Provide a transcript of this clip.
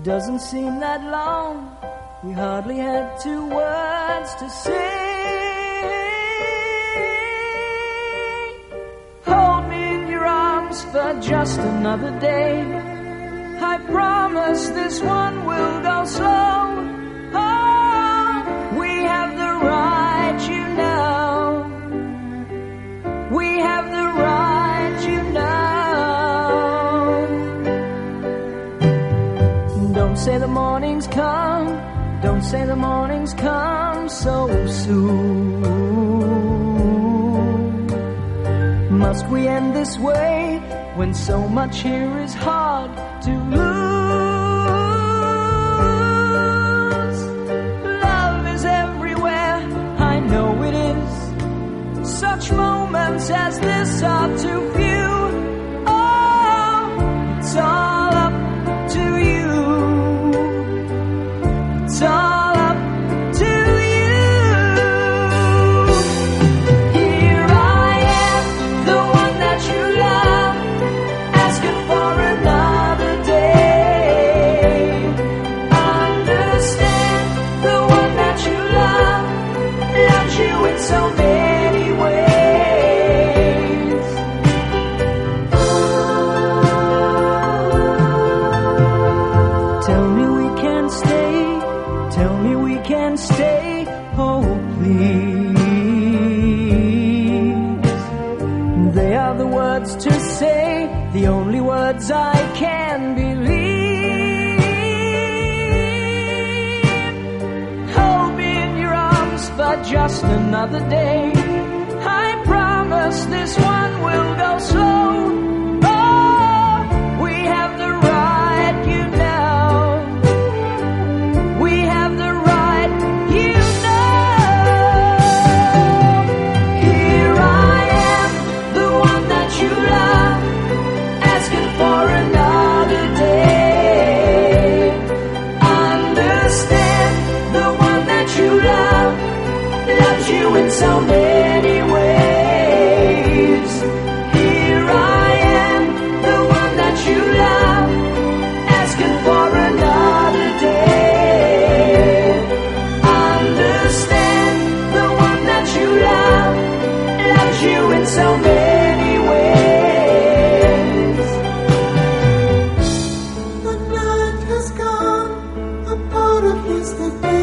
Doesn't seem that long. We hardly had 2 words to say. Hold me in your arms for just another day. I promise this one will go slow. Oh, we have the right, you know. We have the right, you know. Don't say the morning's come. Don't say the morning's come so soon. Must we end this way when so much here is hard to lose? Love is everywhere, I know it is. Such moments as this are too few. Oh, it's all up to you. It's all up to you. Here I am, the one that you love, asking for another day. Understand, the one that you love loves you in so many ways. Tell me we can stay. Tell me we can stay, oh please. They are the words to say, the only words I can believe. Hold me in your arms for just another day. I promise this one will go slow. Oh, we have the right, you know. We have the right, you know. Here I am, the one that you love, asking for another day. Understand, the one that you love loves you in so many ways. Here I am, the one that you love, asking for another day. Understand, the one that you love loves you in so many ways. The night has gone, a part of yesterday.